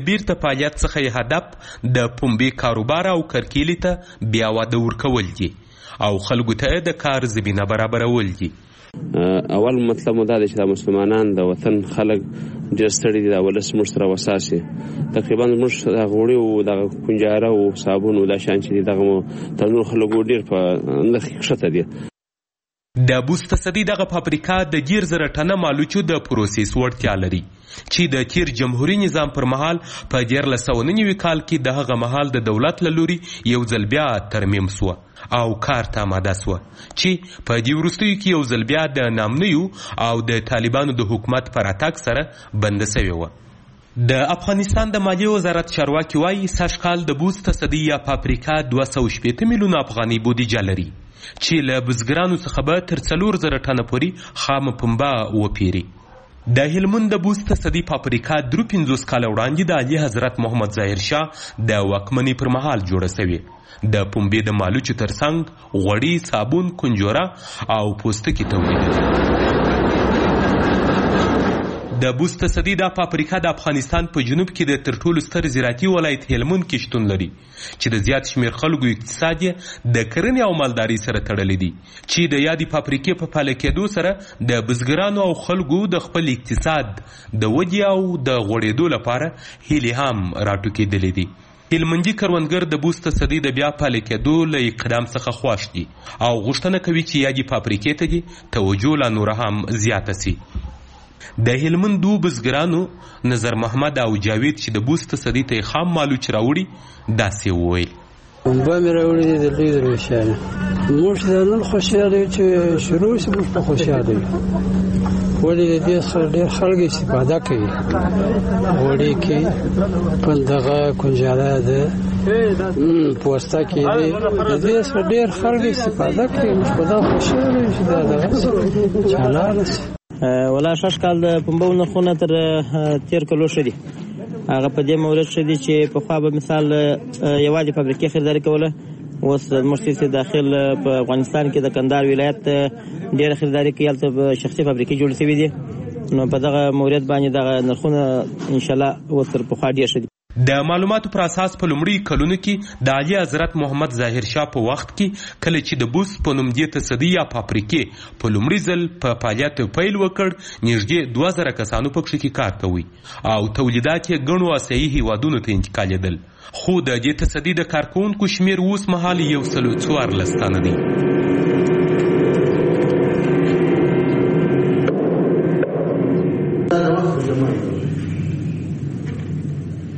بیرته فعالیت څخه یې هدف د پنبې کاروبار او کرکیلې ته بیا واده ورکول دي او خلکو ته د کار زمینه برابرول دي. اول مطلب مو دا دی چې د مسلمانان د وطن خلک ډېر ستړي دي، دا ولس موږ سره وساس یې. تقریبا موږ دغه غوړي او دغه کنجاره او صابون او دا شیان چې دي دغه مو تر نورو خلکو ډېر په نرخ کې ښکته دي. د بوس تصدي دغه فابریکه د 10,000 ټنه مالوچو د پروسس وړتیا لري چې د تیر جمهوریت نظام پر مهال په 1999 کال کې د هغه مهال د دولت له لوري یو ځل بیا ترمیم سوه او کار ته آماده سوه چې په دې وروستیو کې یو ځل بیا د نامنیو او د طالبانو د حکومت پر اتاک سره بنده سوې وه. د افغانستان د مالیې وزارت چارواکي وایي سږ کال د بوس تصدي یا فابریکه 260 میلیونه افغاني بودیجه لري چې له بزګرانو څخه به تر 4,000 ټنه پورې خام پنبه وپیري. د هلمند د بوس تصدي فابریکه 53 کاله وړاندې د اعلی حضرت محمد ظاهر شاه د واکمنۍ پر مهال جوړه شوې. د پنبې د مالوچو ترڅنګ غوړي، صابون، کنجوره او پوستکي تولیدوي. د بوس تصدي دا فابریکه د افغانستان په جنوب کې د تر ټولو ستر زراعتي ولایت هلمند کې شتون لري چې د زیات شمیر خلکو اقتصاد یې د کرنې او مالدارۍ سره تړلی دی چې د یادې فابریکې په فعاله کېدو سره د بزګرانو او خلکو د خپل اقتصاد د ودې او د غوړېدو لپاره هیلې هم راټوکېدلې دي. هلمندي کروندګر د بوس تصدي د بیا فعاله کېدو له اقدام څخه خوښ دي او غوښتنه کوي چې یادې فابریکې ته دې توجه لا نوره هم زیاته سي. د هلمندو بزګرانو نظر محمد او جاوید چې د بوس تصدي ته خام مالوچ راوړي داسې وویل: پنبه مې راوړې ده د لوی روشانه. موږ د نن خوشحاله یو چې شروع شي، موږ په خوشحاله یو. ولې د دې څخه ډېر خلک استفاده کوي. غوړي کې پندغه کنجاره ده، پوستکي دي، د دې څخه ډېر خلک استفاده کوي. موږ په دا خوشحاله یو چې دا دغه چالاله شي. ولا شش کال د پنبو نرخونه تر تیر کلو ښه دي. هغه په دې مورد ښه دي چې پخوا به مثال یوازې فابریکې خریداري کوله، اوس زموږ سیسې داخل په افغانستان کې د کندهار ولایت ډېره خریداري کوي. هلته شخصي فابریکې جوړې شوي دي، نو په دغه مورد باندې دغه نرخونه انشاءالله اوس تر پخوا ډېر ښه دي. د معلوماتو پر اساس په لومړي کلونو کې د اعلی حضرت محمد ظاهر شاه په وخت کې کله چې د بوس په نوم دې تصدي یا فابریکې په لومړي ځل په فعالیت پیل وکړ، نږدې 2,000 کسانو پکښې کې کار کوي او تولیدات یې ګڼو آسیایي هیوادونو ته انتقالېدل. خو د دې تصدي د کارکوونکو شمیر اوس مهال 114 تنه دی.